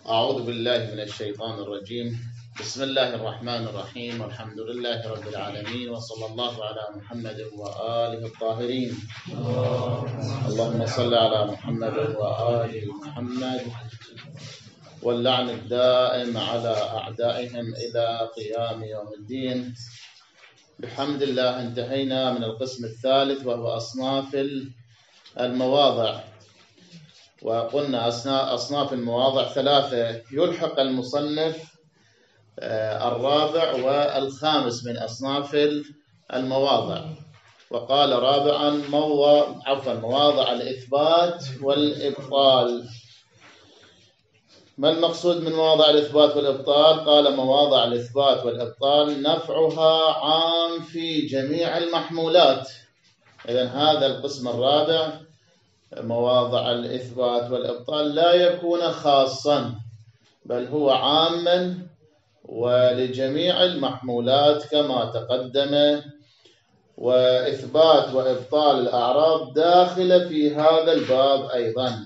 أعوذ بالله من الشيطان الرجيم. بسم الله الرحمن الرحيم، والحمد لله رب العالمين، وصلى الله على محمد وآله الطاهرين. اللهم صل على محمد وآل محمد، واللعن الدائم على أعدائهم إلى قيام يوم الدين. بحمد الله انتهينا من القسم الثالث، وهو أصناف المواضع. وقلنا أصناف المواضع ثلاثة، يلحق المصنف الرابع والخامس من أصناف المواضع، وقال رابعا مواضع الإثبات والإبطال. ما المقصود من مواضع الإثبات والإبطال؟ قال مواضع الإثبات والإبطال نفعها عام في جميع المحمولات. إذن هذا القسم الرابع مواضع الإثبات والإبطال لا يكون خاصا، بل هو عاما ولجميع المحمولات كما تقدم. وإثبات وإبطال الأعراض داخل في هذا الباب أيضا.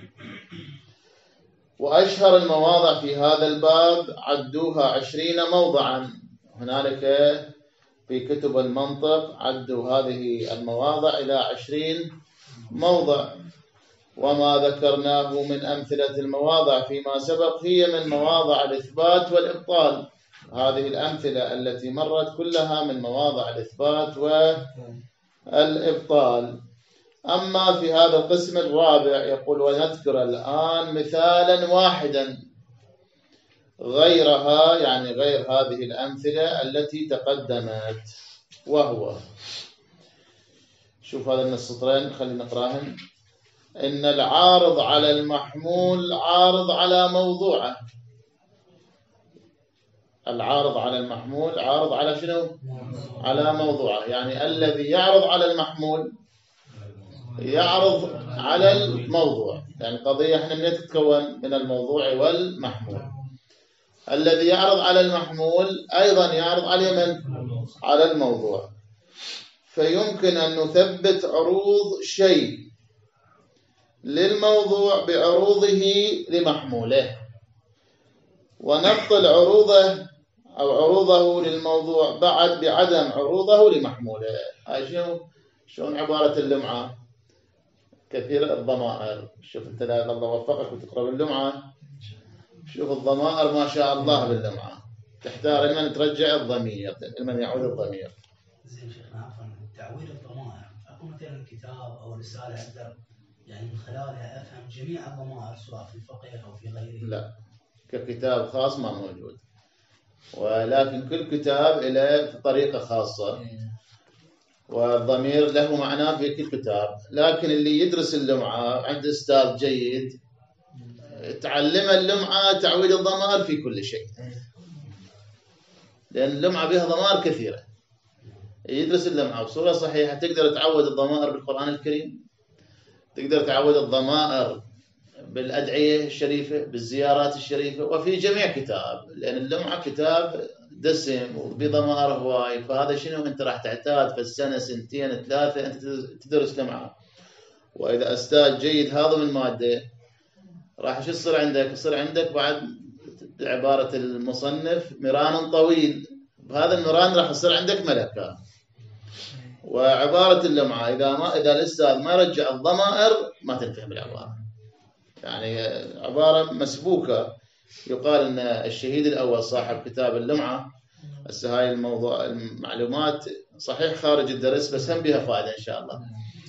وأشهر المواضع في هذا الباب عدوها 20 موضعا. هنالك في كتب المنطق عدوا هذه المواضع إلى 20 موضع، وما ذكرناه من أمثلة المواضع فيما سبق هي من مواضع الإثبات والإبطال. هذه الأمثلة التي مرت كلها من مواضع الإثبات والإبطال. أما في هذا القسم الرابع يقول: ونذكر الآن مثالا واحدا غيرها، يعني غير هذه الأمثلة التي تقدمت، وهو، شوف هذا من السطرين خلينا نقراهم: إن العارض على المحمول عارض على موضوعه. العارض على المحمول عارض على شنو؟ على موضوعه. يعني الذي يعرض على المحمول يعرض على الموضوع. يعني قضية احنا من تتكون من الموضوع والمحمول. الذي يعرض على المحمول أيضا يعرض عليه من؟ على الموضوع. فيمكن أن نثبت عروض شيء للموضوع بعروضه لمحموله، ونبطل عروضه أو عروضه للموضوع بعد بعدم عروضه لمحموله. هاي شلون عبارة اللمعة؟ كثير الضمائر. شوف انت، الله وفقك وتقرأ باللمعة، شوف الضمائر ما شاء الله باللمعة، تحتار لمن ترجع الضمير، لمن يعود الضمير. زين شيخنا، عفوا، تعويل الضمائر اكو مثلا كتاب او رسالة اقدر يعني من خلالها افهم جميع الضمائر سواء في الفقه او في غيره؟ لا، ككتاب خاص ما موجود، ولكن كل كتاب له طريقة خاصة، والضمير له معناه في كل كتاب. لكن اللي يدرس اللمعة عند أستاذ جيد تعلم اللمعة تعويل الضمائر في كل شيء، لأن اللمعة بها ضمائر كثيرة. يدرس اللمعة بصورة صحيحة تقدر تعود الضمائر بالقرآن الكريم، تقدر تعود الضمائر بالأدعية الشريفة، بالزيارات الشريفة، وفي جميع كتاب، لأن اللمعة كتاب دسم وبضمائر هواي. فهذا شنو أنت راح تعتاد في السنة 2 3 أنت تدرس لمعة. وإذا أستاذ جيد هذا من مادة راح شو يصير عندك؟ يصير عندك بعد عبارة المصنف مران طويل، بهذا المران راح يصير عندك ملكة. وعبارة اللمعة إذا الأستاذ ما رجع الضمائر ما تنفع بالعبارة، يعني عبارة مسبوكة. يقال أن الشهيد الأول صاحب كتاب اللمعة، هسه هاي الموضوع المعلومات صحيح خارج الدرس بس هم بها فائدة إن شاء الله.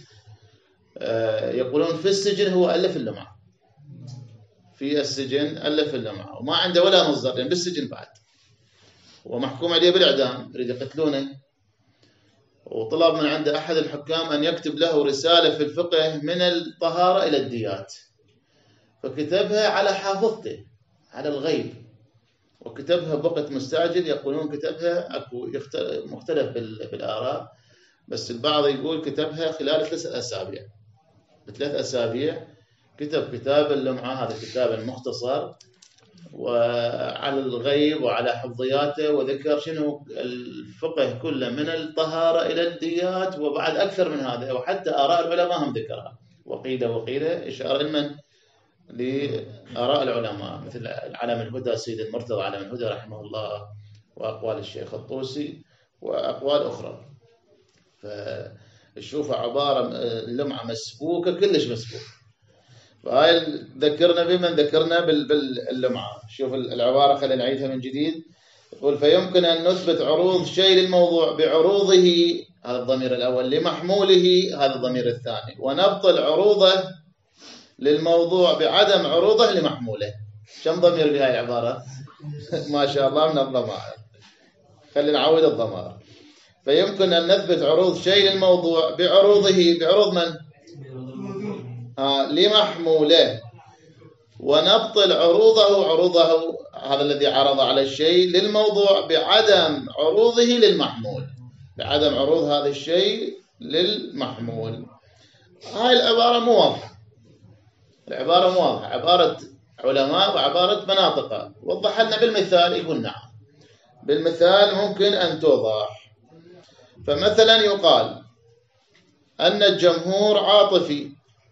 يقولون في السجن هو ألف اللمعة، في السجن ألف اللمعة وما عنده ولا مصدر، يعني بالسجن بعد ومحكوم عليه بالإعدام، يريد يقتلونه، وطلب من عند أحد الحكام أن يكتب له رسالة في الفقه من الطهارة إلى الديات، فكتبها على حافظته على الغيب، وكتبها بوقت مستعجل. يقولون كتبها أكو مختلف بالآراء، بس البعض يقول كتبها خلال 3 أسابيع. ب3 أسابيع كتب كتاب اللمعة، هذا الكتاب المختصر، وعلى الغيب وعلى حفظياته، وذكر شنو الفقه كله من الطهارة إلى الديات، وبعد أكثر من هذا، وحتى آراء العلماء هم ذكرها. وقيل إشارة لمن؟ لآراء العلماء مثل علم الهدى سيد المرتضى علم الهدى رحمه الله، وأقوال الشيخ الطوسي، وأقوال أخرى. فالشوفة عبارة اللمعة مسبوكة كلش مسبوكة. فهاي ذكرنا بمن ذكرنا باللمعة. شوف العبارة خلينا نعيدها من جديد. يقول فيمكن أن نثبت عروض شيء للموضوع بعروضه، هذا الضمير الأول، لمحموله هذا الضمير الثاني، ونبطل عروضه للموضوع بعدم عروضه لمحموله. كم ضمير بهاي العبارة؟ ما شاء الله من الضمائر. خلينا نعود الضمائر. فيمكن أن نثبت عروض شيء للموضوع بعروضه، بعروض من؟ لمحموله، ونبطل عروضه هذا الذي عرض على الشيء للموضوع بعدم عروضه للمحمول، بعدم عروض هذا الشيء للمحمول. هاي العبارة مو واضحة، العبارة مو واضحة، عبارة علماء وعبارة مناطق. وضح لنا بالمثال. يقول نعم بالمثال ممكن أن توضح. فمثلا يقال أن الجمهور عاطفي،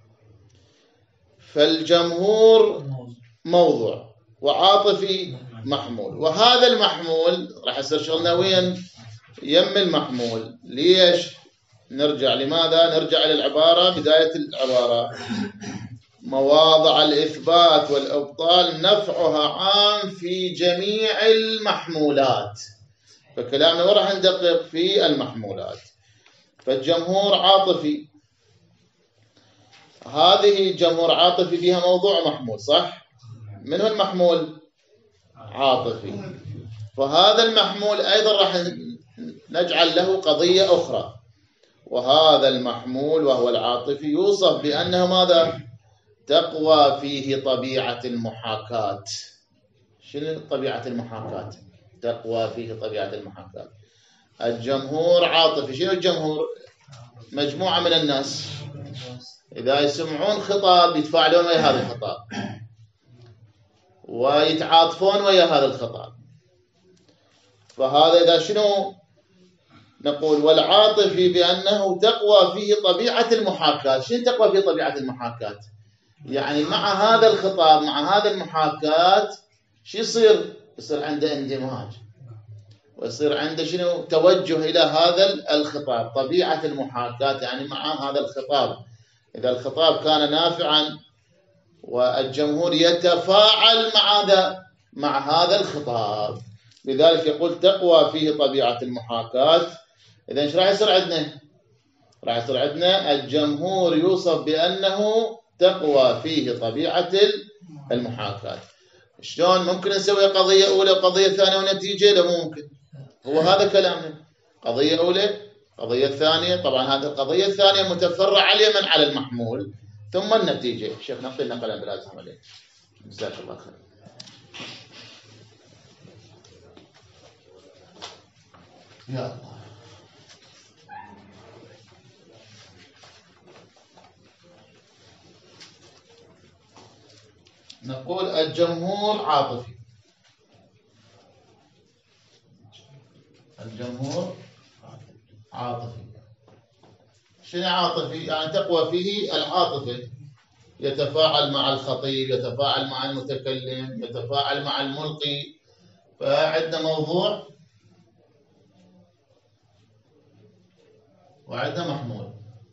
فالجمهور موضوع وعاطفي محمول، وهذا المحمول راح يصير شغلنا وين؟ يم المحمول. ليش؟ نرجع لماذا؟ نرجع إلى العبارة، بداية العبارة: مواضع الإثبات والإبطال نفعها عام في جميع المحمولات. فكلامنا وراح ندقق في المحمولات. فالجمهور عاطفي، هذه جمهور عاطفي فيها موضوع محمول، صح؟ من هو المحمول؟ عاطفي. فهذا المحمول أيضا راح نجعل له قضية أخرى، وهذا المحمول وهو العاطفي يوصف بأنه ماذا؟ تقوى فيه طبيعة المحاكاة. شنو طبيعة المحاكاة؟ تقوى فيه طبيعة المحاكاة. الجمهور عاطفي. شنو الجمهور؟ مجموعة من الناس إذا يسمعون خطاب يتفاعلون ويا هذا الخطاب ويتعاطفون ويا هذا الخطاب. فهذا إذا شنو نقول؟ والعاطفي بأنه تقوى فيه طبيعة المحاكاة. شنو تقوى فيه طبيعة المحاكاة؟ يعني مع هذا الخطاب، مع هذا المحاكاة، شو يصير؟ يصير عنده اندماج، ويصير عنده شنو؟ توجه إلى هذا الخطاب. طبيعة المحاكاة يعني مع هذا الخطاب. إذا الخطاب كان نافعا والجمهور يتفاعل مع هذا الخطاب، لذلك يقول تقوى فيه طبيعة المحاكاة. إذا إيش راح يصير عندنا؟ راح يصير عندنا الجمهور يوصف بأنه تقوى فيه طبيعة المحاكاة. شلون ممكن نسوي قضية أولى وقضية ثانية ونتيجة؟ لا ممكن. هو هذا كلامنا، قضية أولى قضية ثانية. طبعا هذه القضية الثانية متفرعة اليمن على المحمول، ثم النتيجة. شيخ نقل قلم بلا زحمة عليك، جزاك الله خير. يا الله. نقول الجمهور عاطفي. الجمهور عاطفي. شنو عاطفي؟ يعني تقوى فيه العاطفة، يتفاعل مع الخطيب، يتفاعل مع المتكلم، يتفاعل مع الملقي. فعندنا موضوع وعندنا محمول.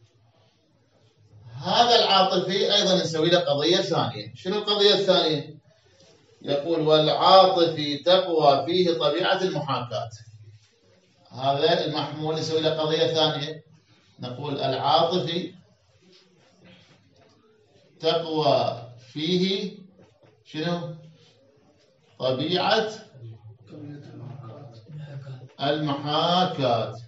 هذا العاطفي أيضا نسوي له قضية ثانية. شنو القضية الثانية؟ يقول والعاطفي تقوى فيه طبيعة المحاكاة. هذا المحمول نسوي له قضية ثانية، نقول العاطفي تقوى فيه شنو؟ طبيعة المحاكاة.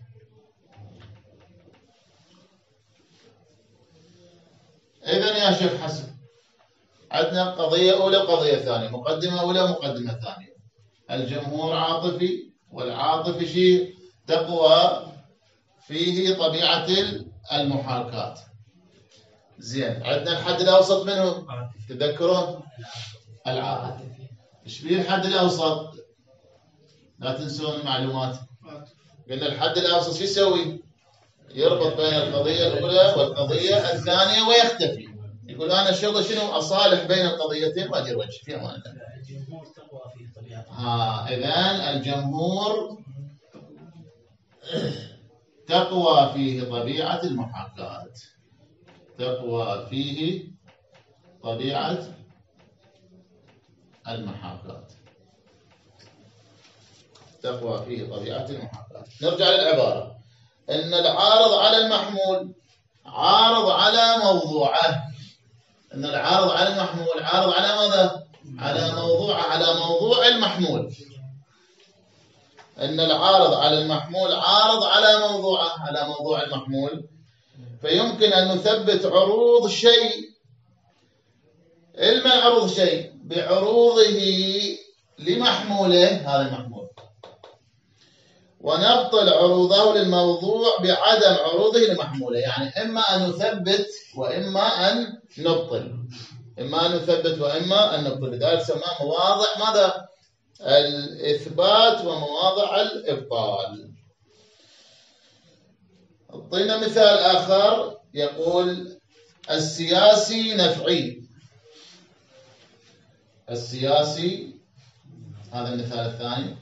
إذن يا شيخ حسن عندنا قضية أولى وقضية ثانية، مقدمة أولى ومقدمة ثانية. الجمهور عاطفي، والعاطفي شيء تقوى فيه طبيعة المحاكاة. زين، عندنا الحد الأوسط منه تذكرون؟ العاطفي. إيش بيه الحد الأوسط؟ لا تنسون المعلومات. قلنا الحد الأوسط شو يسوي؟ يربط بين القضية الأولى والقضية الثانية ويختفي. يقول أنا الشغل شنو؟ أصالح بين القضيتين وأدير وجهي في أمان الله. الجمهور تقوى فيه طبيعة. إذن الجمهور تقوى فيه طبيعة المحاكاة. تقوى فيه طبيعة المحاكاة. تقوى فيه طبيعة المحاكاة. نرجع للعبارة. إن العارض على المحمول عارض على موضوعه. إن العارض على المحمول عارض على ماذا؟ على موضوعه، على موضوع المحمول. إن العارض على المحمول عارض على موضوعه، على موضوع المحمول. فيمكن أن نثبت عروض شيء. إلما عروض شيء بعروضه لمحموله، هذا المحمول، ونبطل عروضه للموضوع بعدم عروضه لمحموله. يعني إما أن نثبت وإما أن نبطل. إما أن نثبت وإما أن نبطل. لذلك سماه مواضع ماذا؟ الإثبات ومواضع الإبطال. أعطينا مثال آخر. يقول السياسي نفعي. السياسي، هذا المثال الثاني.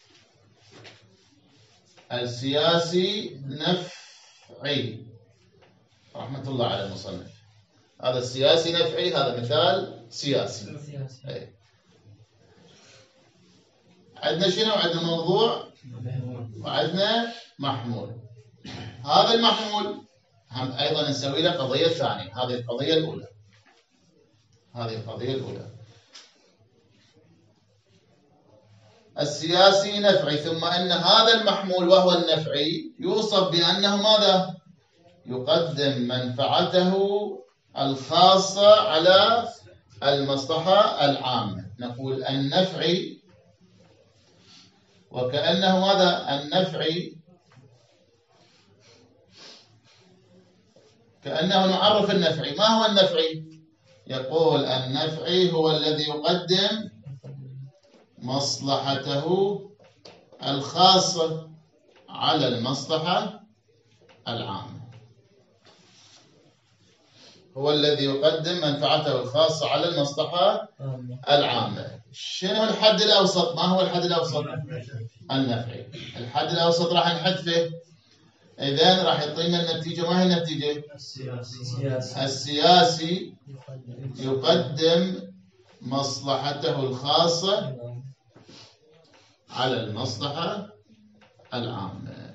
السياسي نفعي، رحمة الله على المصنف. هذا السياسي نفعي، هذا مثال سياسي. أي. عندنا شنو؟ عندنا موضوع وعندنا محمول. هذا المحمول هم أيضا نسوي له قضية ثانية. هذه القضية الأولى. هذه القضية الأولى. السياسي نفعي، ثم أن هذا المحمول وهو النفعي يوصف بأنه ماذا؟ يقدم منفعته الخاصة على المصلحة العامة. نقول النفعي، وكأنه ماذا؟ النفعي كأنه نعرف النفعي. ما هو النفعي؟ يقول النفعي هو الذي يقدم مصلحته الخاصة على المصلحة العامة. هو الذي يقدم منفعته الخاصة على المصلحة العامة. شنو الحد الأوسط؟ ما هو الحد الأوسط؟ النفعي. الحد الأوسط راح نحذفه. إذن راح يعطينا النتيجة. ما هي النتيجة؟ السياسي يقدم مصلحته الخاصة على المصلحة العامة.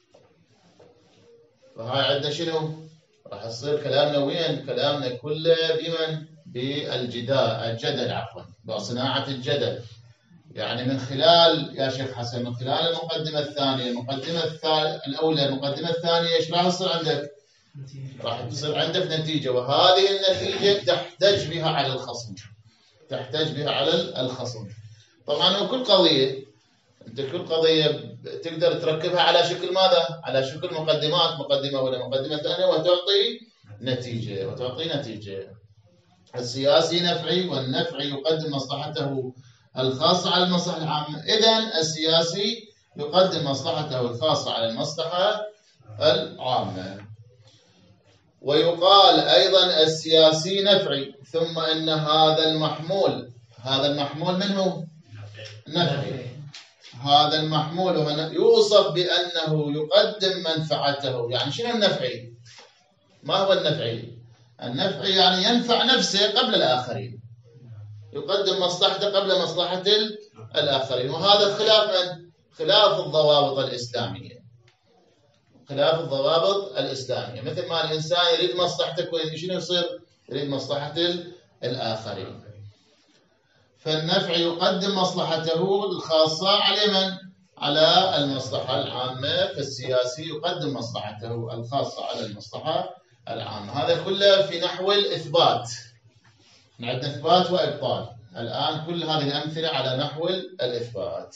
فهاي عندنا شنو؟ راح يصير كلامنا وين؟ كلامنا كله بمن؟ بالجدل، عفوا، بصناعة الجدل. يعني من خلال يا شيخ حسن، من خلال المقدمة الثانية، المقدمة الأولى، المقدمة الثانية، إيش راح يصير عندك؟ راح تصير عندك نتيجة، وهذه النتيجة تحتج بها على الخصم. تحتج بها على الخصم. طبعا وكل قضية، أنت كل قضية تقدر تركبها على شكل ماذا؟ على شكل مقدمات، مقدمة أولى، مقدمة ثانية، وتعطي نتيجة. السياسي نفعي، والنفعي يقدم مصلحته الخاصة على المصلحة العامة. إذن السياسي يقدم مصلحته الخاصة على المصلحة العامة. ويقال أيضا السياسي نفعي، ثم إن هذا المحمول من هو؟ نفعي. هذا المحمول يوصف بأنه يقدم منفعته. يعني شنو النفعي؟ ما هو النفعي؟ النفعي يعني ينفع نفسه قبل الآخرين، يقدم مصلحته قبل مصلحة الآخرين. وهذا خلاف من؟ خلاف الضوابط الإسلامية. خلاف الضوابط الإسلامية. مثل ما الإنسان يريد مصلحته، شنو يصير؟ يريد مصلحة الآخرين. فالنفع يقدم مصلحته الخاصة على من؟ على المصلحة العامة. فالسياسي يقدم مصلحته الخاصة على المصلحة العامة. هذا كله في نحو الإثبات. عندنا إثبات وإبطال. الآن كل هذه الأمثلة على نحو الإثبات.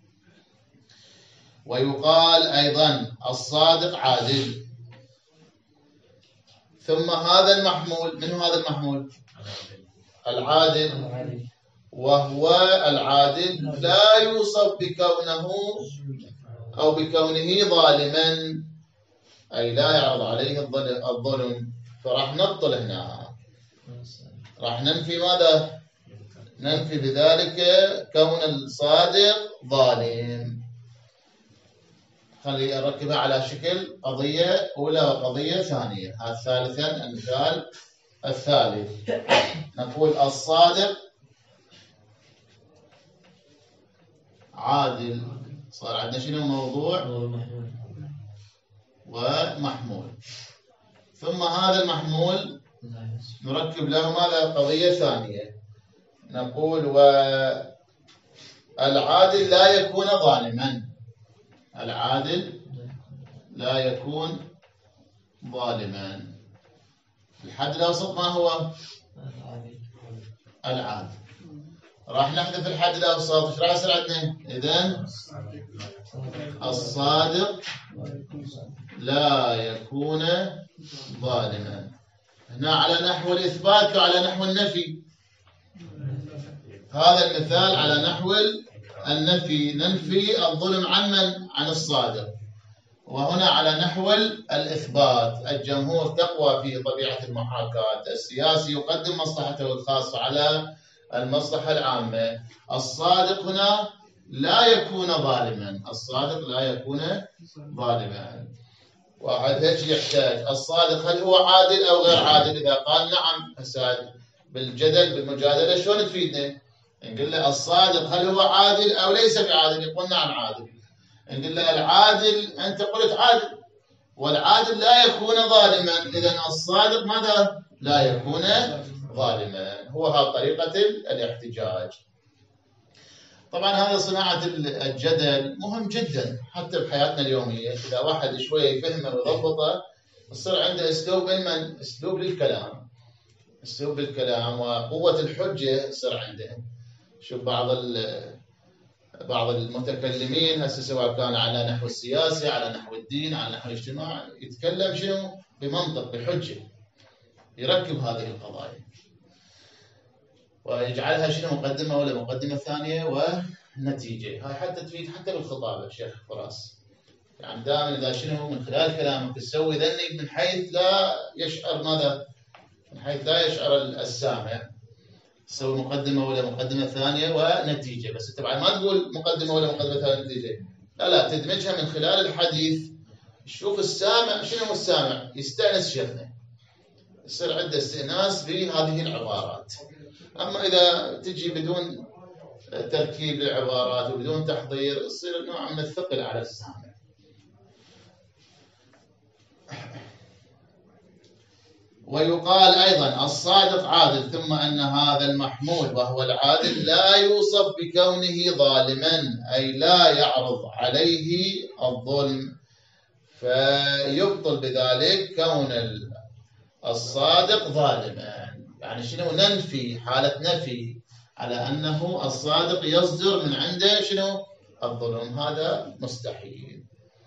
ويقال أيضا الصادق عادل. ثم هذا المحمول، من هذا المحمول؟ العادل. وهو العادل لا يوصف بكونه أو بكونه ظالما، أي لا يعرض عليه الظلم. فراح نبطل هنا. راح ننفي ماذا؟ ننفي بذلك كون الصادق ظالم. خلي أركبها على شكل قضية أولى وقضية ثانية. هذا ثالثا المثال الثالث، نقول الصادق عادل. صار عندنا شنو؟ موضوع ومحمول. ثم هذا المحمول نركب له ماذا؟ قضية ثانية. نقول والعادل لا يكون ظالما. العادل لا يكون ظالما. الحد الأوسط ما هو؟ العادل. راح نحذف الحد الأوسط. ايش راح يصير عندنا؟ إذن الصادق لا يكون ظالما. هنا على نحو الإثبات وعلى نحو النفي. هذا المثال على نحو النفي، ننفي الظلم عن من؟ عن الصادق. وهنا على نحو الإثبات، الجمهور تقوى فيه طبيعة المحاكاة، السياسي يقدم مصلحته الخاصة على المصلحة العامة. الصادق هنا لا يكون ظالما. الصادق لا يكون ظالما. واحد هيك يحتاج الصادق هل هو عادل أو غير عادل؟ إذا قال نعم، فساد بالجدل بالمجادلة شلون تفيدنا؟ نقول له الصادق هل هو عادل أو ليس بعادل؟ يقول نعم عادل. نقول له العادل أنت قلت عادل، والعادل لا يكون ظالما. إذن الصادق ماذا؟ لا يكون ظالما. هو هذه طريقة الاحتجاج. طبعا هذا صناعة الجدل مهم جدا حتى بحياتنا اليومية. إذا واحد شوية يفهمه ويضبطه يصير عنده أسلوب علما، أسلوب للكلام، أسلوب للكلام وقوة الحجة يصير عنده. شوف بعض المتكلمين هسه سواء كان على نحو السياسي، على نحو الدين، على نحو الاجتماع، يتكلم شنو؟ بمنطق، بحجة، يركب هذه القضايا ويجعلها شنو؟ مقدمة ولا مقدمة ثانية ونتيجة. هاي حتى تفيد حتى بالخطابة شيخ فراس. يعني دائما إذا شنو من خلال كلامك تسوي ذنك من حيث لا يشعر ماذا؟ من حيث لا يشعر السامع. تسوي مقدمة ولا مقدمة ثانية ونتيجة. بس طبعا ما تقول مقدمة ولا مقدمة ثانية ونتيجة، لا تدمجها من خلال الحديث. شوف السامع شنو السامع يستأنس شيخنا، يصير عنده استئناس بهذه العبارات. أما إذا تجي بدون تركيب للعبارات وبدون تحضير يصير نوع من الثقل على السامع. ويقال أيضا الصادق عادل، ثم أن هذا المحمول وهو العادل لا يوصف بكونه ظالما، أي لا يعرض عليه الظلم، فيبطل بذلك كون الصادق ظالما. يعني شنو؟ ننفي حالة نفي على أنه الصادق يصدر من عنده شنو؟ الظلم. هذا مستحيل.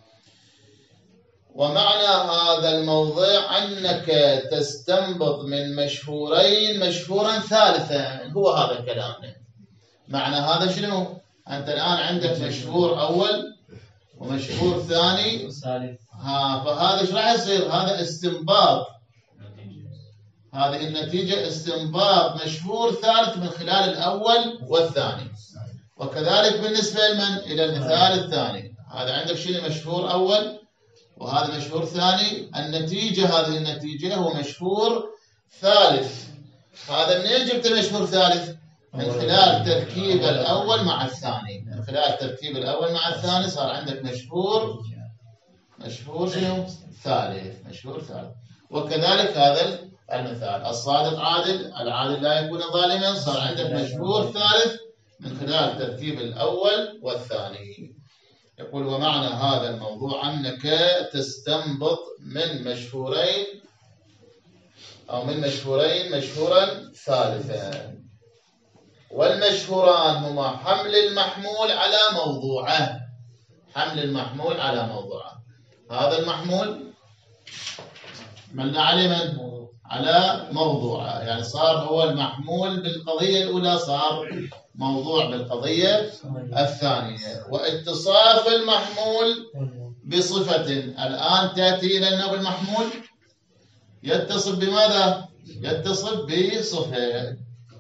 ومعنى هذا الموضع أنك تستنبط من مشهورين مشهورا ثالثا. هو هذا كلامنا. معنى هذا شنو؟ أنت الآن عندك مشهور أول ومشهور ثاني، فهذا ايش راح يصير؟ هذا استنباط. هذه النتيجة استنباط مشهور ثالث من خلال الأول والثاني. وكذلك بالنسبة لمن؟ إلى المثال الثاني. هذا عندك شنو؟ مشهور أول وهذا مشهور ثاني. النتيجة هذه النتيجة هو مشهور ثالث. هذا منين جبت مشهور ثالث؟ من خلال تركيب الأول مع الثاني. من خلال تركيب الأول مع الثاني صار عندك مشهور شنو؟ ثالث. مشهور ثالث. وكذلك هذا المثال الصادق عادل، العادل لا يكون ظالما، صار عندك مشهور ثالث من خلال تركيب الأول والثاني. يقول ومعنى هذا الموضوع أنك تستنبط من مشهورين أو من مشهورين مشهورا ثالثا. والمشهوران هما حمل المحمول على موضوعه. حمل المحمول على موضوعه. هذا المحمول حملنا عليه من؟ على موضوعه. يعني صار هو المحمول بالقضية الأولى، صار موضوع بالقضية الثانية. واتصاف المحمول بصفة الآن تأتي لنا بالمحمول يتصف بماذا؟ يتصف بصفة.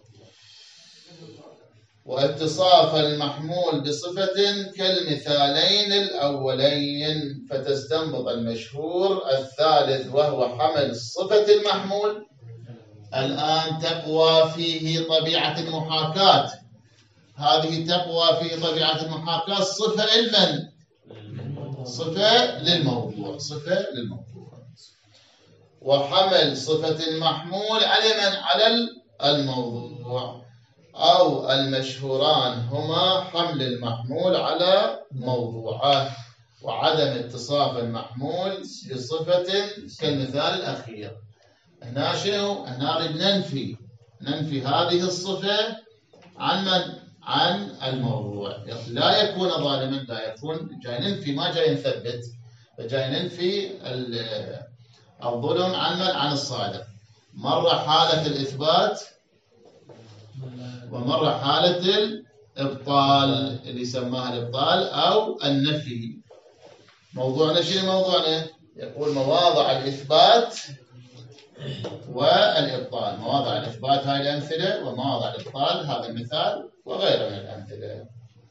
واتصاف المحمول بصفة كالمثالين الأولين، فتستنبط المشهور الثالث وهو حمل صفة المحمول. الآن تقوى فيه طبيعة المحاكاة، هذه تقوى فيه طبيعة المحاكاة صفة لمن؟ صفة للموضوع، صفة للموضوع. وحمل صفة المحمول على من؟ على الموضوع. أو المشهوران هما حمل المحمول على موضوعه وعدم اتصاف المحمول بصفة كالمثال الأخير. هنا شنو؟ هنا نريد ننفي هذه الصفة عن من؟ عن الموضوع. لا يكون ظالما، لا يكون، جاي ننفي ما جاي نثبت، فجاي ننفي الظلم عن من؟ عن الصادق. مرة حالة الإثبات ومرة حالة الإبطال اللي سماها الإبطال أو النفي. موضوعنا شنو موضوعنا؟ يقول مواضع الإثبات والإبطال. مواضع الإثبات هاي الأمثلة، ومواضع الإبطال هذا المثال وغيره من الأمثلة.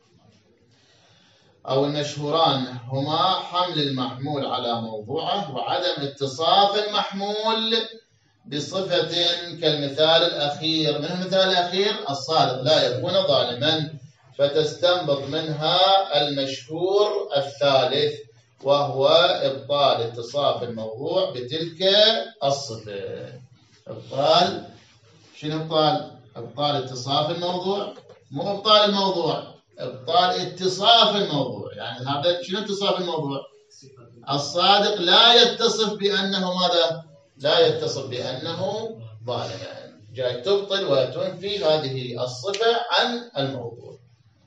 أو المشهوران هما حمل المحمول على موضوعه وعدم اتصاف المحمول بصفة كالمثال الأخير. من المثال الأخير؟ الصادق لا يكون ظالما، فتستنبط منها المشهور الثالث وهو إبطال اتصاف الموضوع بتلك الصفة. إبطال شنو إبطال؟ إبطال اتصاف الموضوع، مو إبطال الموضوع، إبطال اتصاف الموضوع. يعني هذا شنو اتصاف الموضوع؟ الصادق لا يتصف بأنه ماذا؟ لا يتصف بأنه ظالما. جاي تبطل وتنفي هذه الصفة عن الموضوع،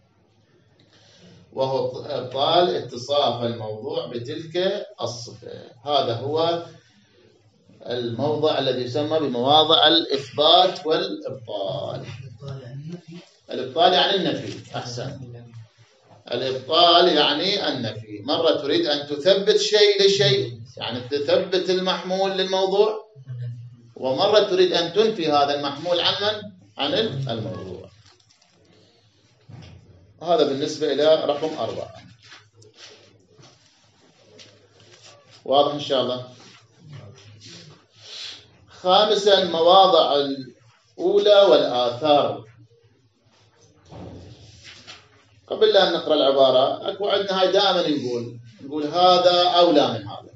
وهو إبطال اتصاف الموضوع بتلك الصفة. هذا هو الموضع الذي يسمى بمواضع الإثبات والإبطال. الإبطال يعني النفي. أحسن. الإبطال يعني النفي. مرة تريد أن تثبت شيء لشيء، يعني تثبت المحمول للموضوع، ومرة تريد أن تنفي هذا المحمول عن من؟ عن الموضوع. هذا بالنسبة إلى رقم 4. واضح إن شاء الله. خامسا مواضع الأولى والآثار. قبل أن نقرأ العبارة أكو عندنا هاي دائما نقول هذا أولى من هذا.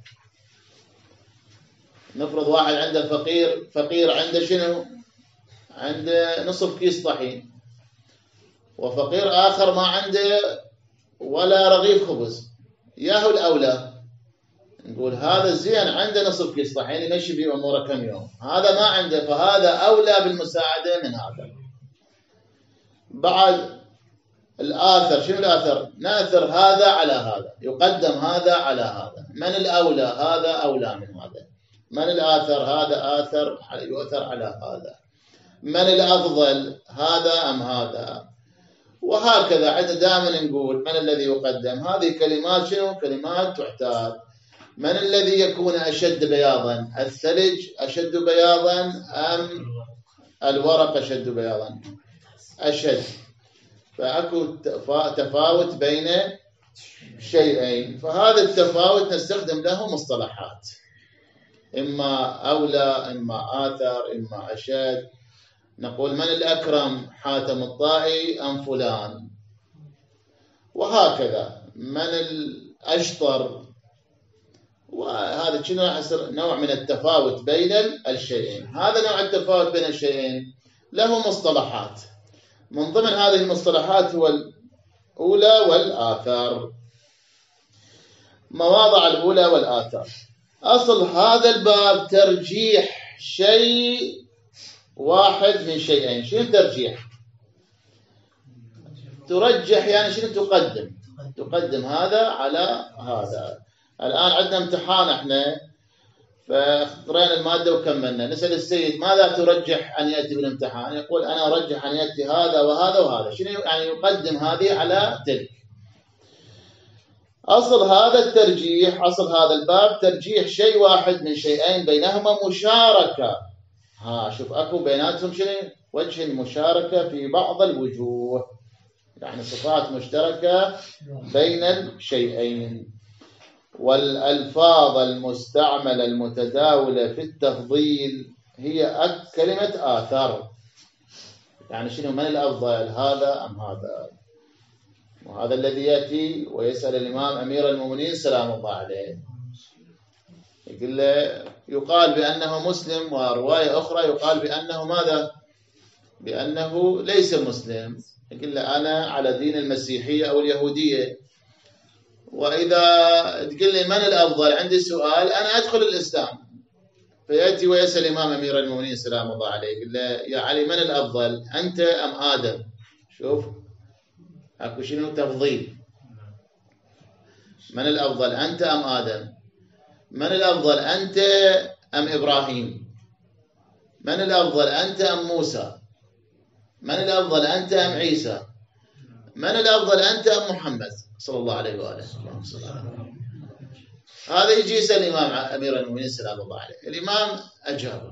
نفرض واحد عنده فقير عنده شنو؟ عنده نصف كيس طحين، وفقير آخر ما عنده ولا رغيف خبز. ياهو الأولى؟ نقول هذا زين عنده نصف كيس طحين يمشي بيه أموره كم يوم، هذا ما عنده، فهذا أولى بالمساعدة من هذا. بعد الآثر، شنو الآثر؟ نأثر هذا على هذا، يقدم هذا على هذا. من الأولى؟ هذا أولى من هذا. من الآثر؟ هذا آثر يؤثر على هذا. من الأفضل؟ هذا أم هذا؟ وهكذا عندنا دائما نقول من الذي يقدم. هذه كلمات شنو؟ كلمات تحتاج. من الذي يكون أشد بياضا؟ الثلج أشد بياضا أم الورق أشد بياضا؟ أشد. فأكو تفاوت بين شيئين، فهذا التفاوت نستخدم له مصطلحات، إما أولى، إما آثر، إما أشد. نقول من الأكرم؟ حاتم الطائي أم فلان؟ وهكذا. من الأشطر؟ وهذا شنو يصير نوع من التفاوت بين الشيئين. هذا نوع التفاوت بين الشيئين له مصطلحات. من ضمن هذه المصطلحات هو الأولى والآثار. مواضع الأولى والآثار. أصل هذا الباب ترجيح شيء واحد من شيئين. شنو ترجيح؟ ترجح يعني شنو؟ تقدم هذا على هذا. الآن عندنا امتحان احنا، فقرأنا المادة وكملنا، نسأل السيد ماذا ترجح أن يأتي بالامتحان؟ يقول أنا أرجح أن يأتي هذا وهذا وهذا. شنو يعني؟ يقدم هذه على تلك. أصل هذا الترجيح، أصل هذا الباب ترجيح شيء واحد من شيئين بينهما مشاركة. شوف أكو بيناتهم شنو؟ وجه المشاركة في بعض الوجوه، يعني صفات مشتركة بين الشيئين. والألفاظ المستعملة المتداولة في التفضيل هي كلمة آثر. يعني شنو؟ من الأفضل، هذا أم هذا؟ وهذا الذي يأتي ويسأل الإمام أمير المؤمنين سلام الله عليه، يقول له يقال بأنه مسلم، ورواية أخرى يقال بأنه ماذا؟ بأنه ليس مسلم. يقول له أنا على دين المسيحية أو اليهودية. وإذا تقول لي من الأفضل، عندي سؤال، أنا أدخل الإسلام. فيأتي ويسأل الإمام أمير المؤمنين سلام الله عليه، يقول له يا علي من الأفضل، أنت أم آدم؟ شوف أكو شنو تفضيل. من الأفضل، أنت أم آدم؟ من الأفضل، أنت أم إبراهيم؟ من الأفضل، أنت أم موسى؟ من الأفضل، أنت أم عيسى؟ من الأفضل، أنت أم محمد صلى الله عليه وآله؟ هذا يجي يسأل الإمام أمير المؤمنين سلام الله عليه. الإمام أجابه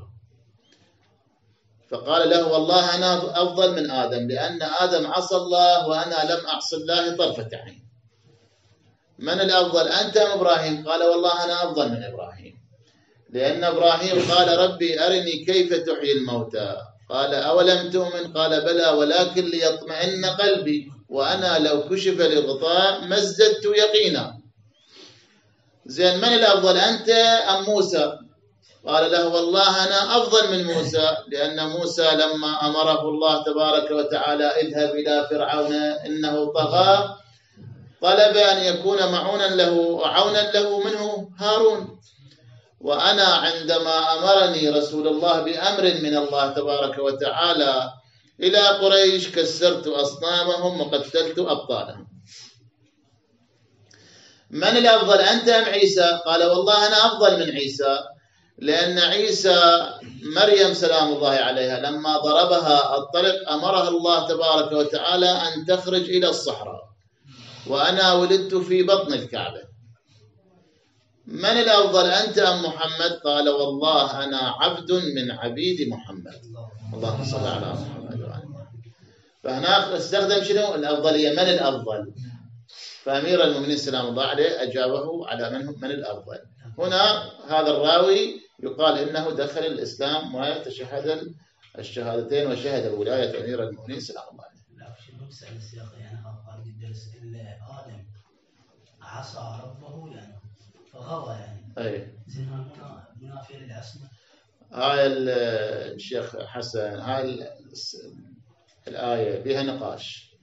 فقال له والله أنا أفضل من آدم، لأن آدم عصى الله وأنا لم أعص الله طرفة عين. من الأفضل، أنت أم إبراهيم؟ قال والله أنا أفضل من إبراهيم، لأن إبراهيم قال ربي أرني كيف تحيي الموتى. قال أولم تؤمن؟ قال بلى ولكن ليطمئن قلبي، وأنا لو كشف الغطاء ما ازددت يقينا. زين، من الأفضل، أنت أم موسى؟ قال له والله أنا أفضل من موسى، لأن موسى لما أمره الله تبارك وتعالى اذهب إلى فرعون إنه طغى، طلب أن يكون عونا له منه هارون. وأنا عندما أمرني رسول الله بأمر من الله تبارك وتعالى إلى قريش كسرت أصنامهم وقتلت أبطالهم. من الأفضل، أنت أم عيسى؟ قال والله أنا أفضل من عيسى، لأن عيسى مريم سلام الله عليها لما ضربها الطرق أمرها الله تبارك وتعالى أن تخرج إلى الصحراء، وأنا ولدت في بطن الكعبة. من الأفضل، أنت أم محمد؟ قال والله أنا عبد من عبيد محمد. اللهم صل على محمد وعلى محمد. فهناك استخدم شنو؟ الأفضلية، من الأفضل. فأمير المؤمنين سلام الله عليه أجابه على من الأفضل. هنا هذا الراوي يقال إنه دخل الإسلام وتشهد الشهادتين وشهد ولاية أمير المؤمنين سلام الله عليه. لا شنو بسأل السياق، يعني قال يدرس إلا آدم عصى ربه يعني فغوى يعني. أي. زين هنا منافية للعصمة. هاي الشيخ حسن، هاي الآية بها نقاش،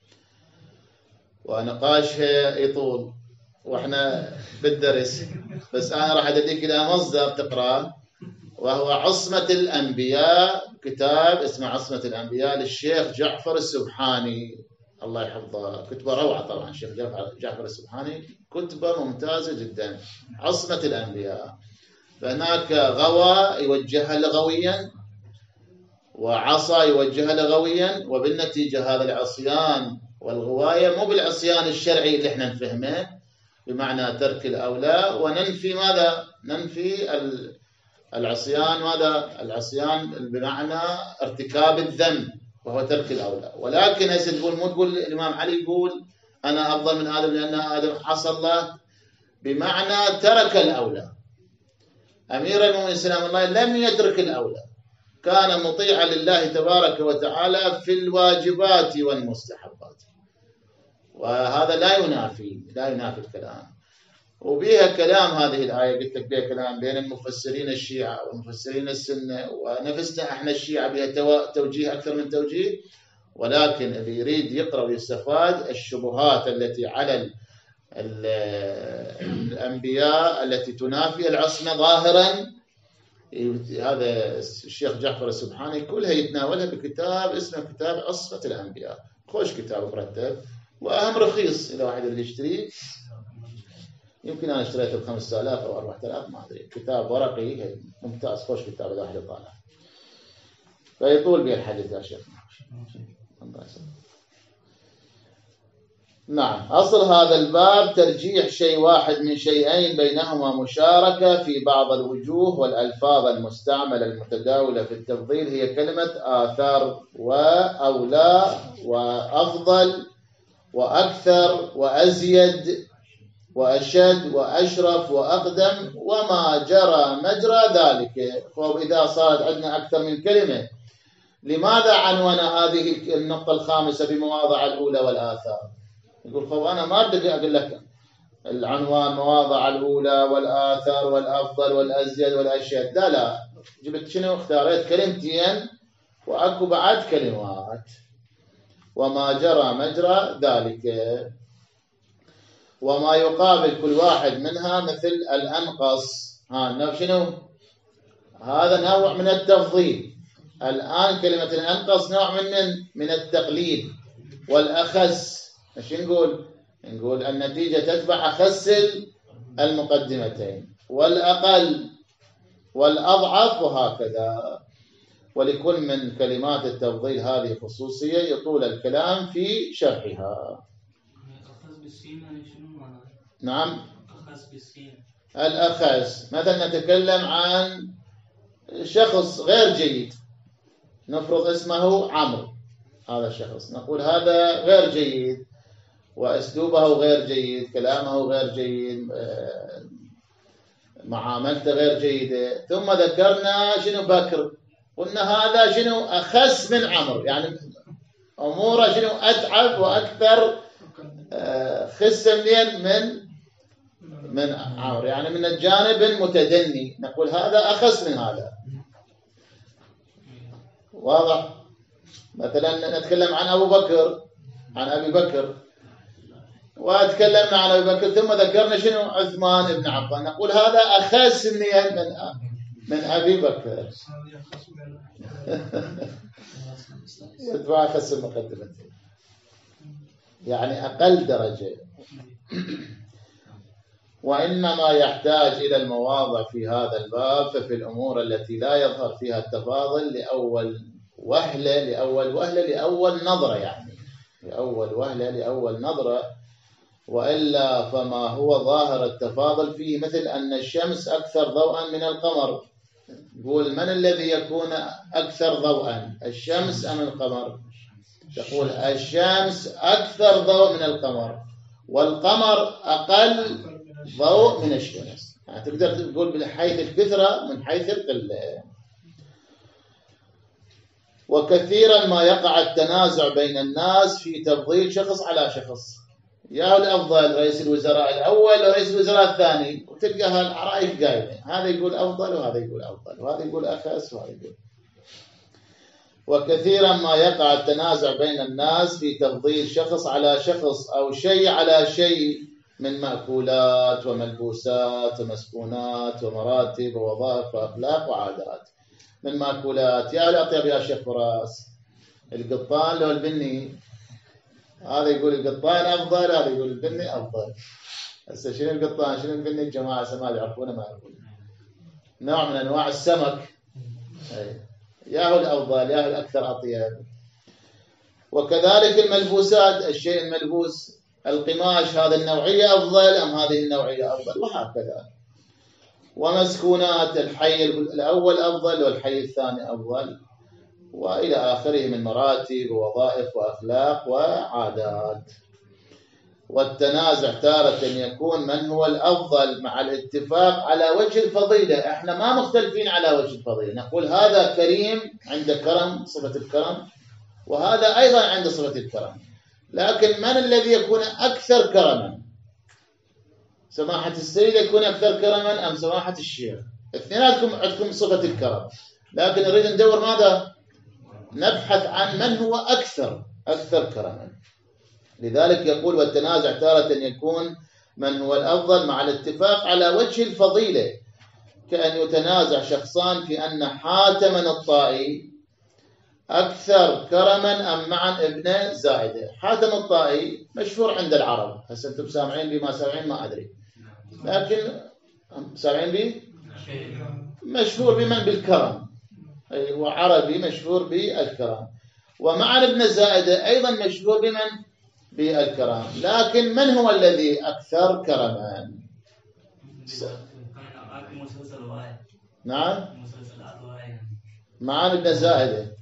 ونقاشها يطول واحنا بالدرس، بس انا راح اديك الى مصدر تقراه، وهو عصمة الانبياء، كتاب اسمه عصمة الانبياء للشيخ جعفر السبحاني الله يحفظه. كتبه روعة طبعا، الشيخ جعفر السبحاني كتبه ممتازة جدا. عصمة الانبياء، فهناك غوى يوجهها لغويا، وعصى يوجهها لغويا، وبالنتيجة هذا العصيان والغواية مو بالعصيان الشرعي اللي احنا نفهمه بمعنى ترك الأولى، وننفي ماذا؟ ننفي العصيان، ماذا؟ العصيان بمعنى ارتكاب الذنب وهو ترك الأولى. ولكن هسه تقول، مو تقول الإمام علي يقول أنا أفضل من آدم لأن آدم عصى الله، بمعنى ترك الأولى. أمير المؤمنين سلام الله لم يترك الأولى، كان مطيعا لله تبارك وتعالى في الواجبات والمستحبات، وهذا لا ينافي الكلام. وبيها كلام هذه الآية، قلت لك بيها كلام بين المفسرين الشيعة والمفسرين السنة، ونفسنا احنا الشيعة بها توجيه أكثر من توجيه. ولكن اللي يريد يقرأ ويستفاد الشبهات التي على الأنبياء التي تنافي العصمة ظاهرا، هذا الشيخ جعفر السبحاني كلها يتناولها بكتاب اسمه كتاب عصمة الأنبياء. خوش كتاب مرتب وأهم رخيص، إذا واحد اللي يشتري. يمكن أنا اشتريته ب5000 أو 4000 ما أدري، كتاب ورقي ممتاز، خوش كتاب إذا واحد يطالع. فيطول به الحديث يا شيخ. نعم. أصل هذا الباب ترجيح شيء واحد من شيئين بينهما مشاركة في بعض الوجوه، والألفاظ المستعملة المتداولة في التفضيل هي كلمة آثر وأولى وأفضل وأكثر وأزيد وأشد وأشرف وأقدم وما جرى مجرى ذلك. وإذا صارت عندنا أكثر من كلمة، لماذا عنون هذه النقطة الخامسة بمواضع الأولى والآثار؟ يقول خب أنا ما أدري أقول لك العنوان مواضع الأولى والآثار والأفضل والأزيد والأشد، لا جبت شنو؟ اختاريت كلمتين وأكو بعد كلمات. وما جرى مجرى ذلك، وما يقابل كل واحد منها مثل الأنقص. شنو؟ هذا نوع من التفضيل. الآن كلمة الأنقص نوع من التقليد. والأخس ايش نقول؟ نقول النتيجة تتبع أخس المقدمتين، والأقل والأضعف وهكذا. ولكل من كلمات التفضيل هذه خصوصية يطول الكلام في شرحها. نعم. الأخس مثلا نتكلم عن شخص غير جيد، نفرض اسمه عمرو، هذا الشخص نقول هذا غير جيد، وأسلوبه غير جيد، كلامه غير جيد، معاملته غير جيدة. ثم ذكرنا شنو بكر، قلنا هذا شنو؟ أخس من عمرو، يعني أموره شنو؟ أتعب وأكثر خسا من عمرو، يعني من الجانب المتدني، نقول هذا أخس من هذا. واضح؟ مثلا نتكلم عن أبو بكر، عن أبي بكر، وتكلمنا عن أبي بكر ثم ذكرنا شنو؟ عثمان بن عفان، نقول هذا أخس من أبي بكر. يتبع أخس المقدمتين، يعني أقل درجة. وإنما يحتاج إلى المواضع في هذا الباب ففي الأمور التي لا يظهر فيها التفاضل لأول وهلة لأول نظرة، يعني لأول وهلة لأول نظرة، وإلا فما هو ظاهر التفاضل فيه، مثل أن الشمس أكثر ضوءا من القمر. يقول من الذي يكون أكثر ضوءا، الشمس أم القمر؟ تقول الشمس أكثر ضوء من القمر، والقمر أقل ضوء من الشمس. يعني تقدر تقول من حيث الكثرة من حيث القلة. وكثيرا ما يقع التنازع بين الناس في تفضيل شخص على شخص، يا الأفضل رئيس الوزراء الأول ورئيس الوزراء الثاني، وتلقى العرائف قايمة، هذا يقول أفضل وهذا يقول أفضل وهذا يقول أخس وهذا يقول. وكثيرا ما يقع التنازع بين الناس في تفضيل شخص على شخص أو شيء على شيء من مأكولات وملبوسات ومسكونات ومراتب ووظائف وأخلاق وعادات. من مأكولات، يا الأطيب يا شيخ فراس، القطان لو البني، هذا يقول القطان أفضل، هذا يقول البني أفضل. هسه شنو القطان شنو البني؟ الجماعة ما يعرفونه، ما يعرفونه، نوع من أنواع السمك. يا هو الأفضل يا هو الأكثر أطيب. وكذلك الملبوسات، الشيء الملبوس، القماش، هذا النوعية أفضل أم هذه النوعية أفضل، وهكذا. ومسكونات، الحي الأول أفضل والحي الثاني أفضل، وإلى آخره من مراتب ووظائف وأخلاق وعادات. والتنازع تارة يكون من هو الأفضل مع الاتفاق على وجه الفضيلة. احنا ما مختلفين على وجه الفضيلة، نقول هذا كريم، عنده كرم، صفة الكرم، وهذا أيضا عنده صفة الكرم، لكن من الذي يكون أكثر كرما؟ سماحة السيد يكون أكثر كرما أم سماحة الشيخ؟ اثنيناتكم عندكم صفة الكرم، لكن نريد ندور ماذا؟ نبحث عن من هو أكثر كرما. لذلك يقول والتنازع تارة يكون من هو الأفضل مع الاتفاق على وجه الفضيلة، كأن يتنازع شخصان في أن حاتما الطائي أكثر كرما أم معا ابن زائدة. حاتم الطائي مشهور عند العرب، هسه أنتم سامعين بما سامعين ما أدري، لكن سامعين به مشهور بمن؟ بالكرم. هو عربي مشهور بالكرم. ومعا ابن زائدة أيضا مشهور بمن؟ بالكرم. لكن من هو الذي أكثر كرما؟ نعم معان ابن زائدة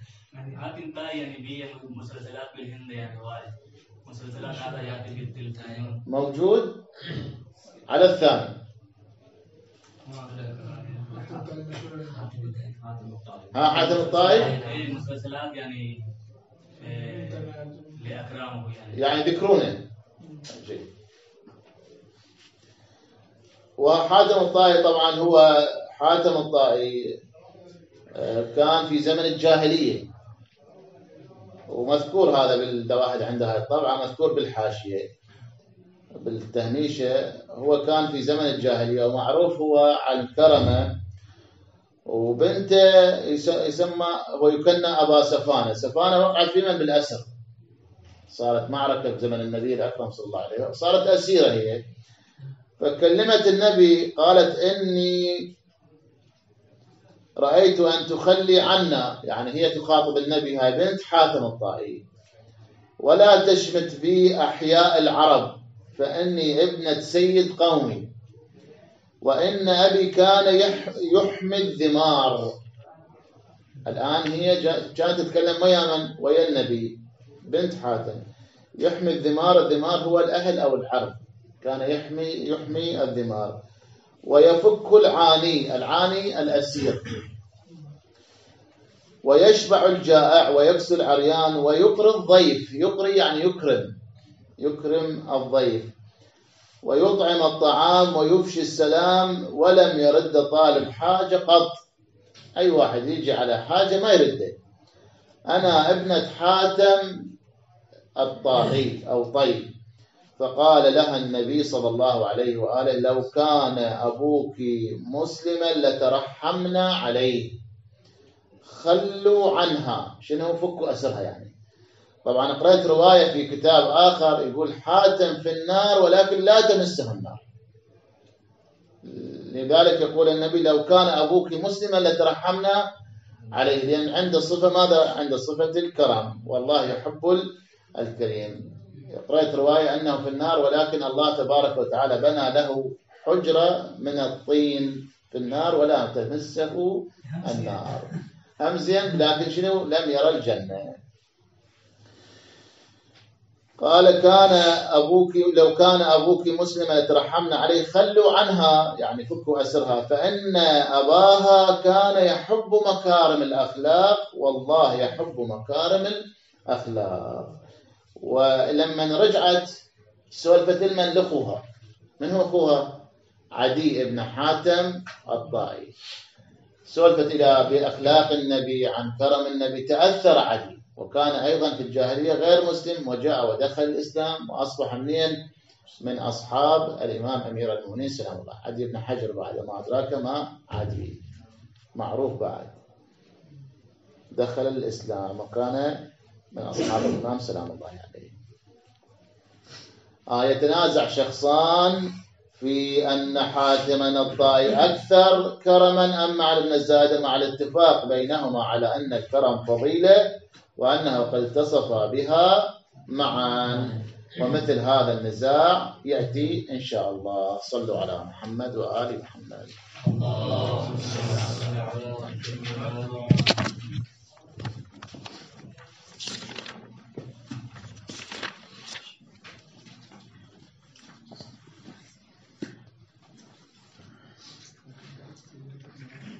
موجود على الثاني. حاتم الطائي يعني ذكرونه. وحاتم الطائي طبعا هو حاتم الطائي كان في زمن الجاهلية، ومذكور هذا بالدواحد عندها الطبعة، مذكور بالحاشية بالتهميشة. هو كان في زمن الجاهلية ومعروف هو عن كرمه، وبنته يسمى ويكنى أبا سفانة. سفانة وقعت في من بالأسر، صارت معركة بزمن النبي الأكرم صلى الله عليه وسلم، صارت أسيرة هي. فكلمت النبي قالت إني رأيت أن تخلي عنا، يعني هي تخاطب النبي، هاي بنت حاتم الطائي، ولا تشمت بي أحياء العرب فإني ابنة سيد قومي، وإن أبي كان يحمي الذمار. الآن هي كانت تتكلم ويا من؟ ويا النبي، بنت حاتم. يحمي الذمار، الذمار هو الأهل أو الحرب، كان يحمي الذمار. ويفك العاني، العاني الأسير. ويشبع الجائع ويكسو العريان ويقري الضيف، يقري يعني يكرم الضيف. ويطعم الطعام ويفشي السلام ولم يرد طالب حاجة قط. أي واحد يجي على حاجة ما يرده. أنا ابنة حاتم الطائي أو طي. فقال لها النبي صلى الله عليه وآله لو كان أبوك مسلما لترحمنا عليه، خلوا عنها. شنو؟ فكوا أسرها يعني. طبعا قرأت رواية في كتاب آخر يقول حاتم في النار ولكن لا تمسه النار. لذلك يقول النبي لو كان أبوك مسلما لترحمنا عليه، لأن عنده صفة ماذا؟ عنده صفة الكرم، والله يحب الكريم. قرأت رواية أنه في النار ولكن الله تبارك وتعالى بنى له حجرة من الطين في النار ولا تمسه النار. همزين لكن شنو؟ لم يرى الجنة. قال كان أبوك لو كان أبوك مسلما لترحمنا عليه، خلوا عنها يعني فكوا أسرها، فإن أباها كان يحب مكارم الأخلاق، والله يحب مكارم الأخلاق. ولما رجعت سولفت من لأخوها. من هو أخوها؟ عدي ابن حاتم الطائي. سولفت إلى بأخلاق النبي عن كرم النبي. تأثر عدي، وكان أيضا في الجاهلية غير مسلم، وجاء ودخل الإسلام وأصبح من أصحاب الإمام أمير المؤمنين سلام الله. عدي بن حجر بعد ما أدراك ما عدي، معروف بعد دخل الإسلام وكان من أصحاب الإمام سلام الله عليه. يتنازع شخصان في أن حاتما الطائي أكثر كرما أم على ابن زائدة، مع الاتفاق بينهما على أن الكرم فضيلة وأنه قد اتصف بها معا. ومثل هذا النزاع يأتي إن شاء الله. صلوا على محمد وآل محمد. اللهم صل على محمد.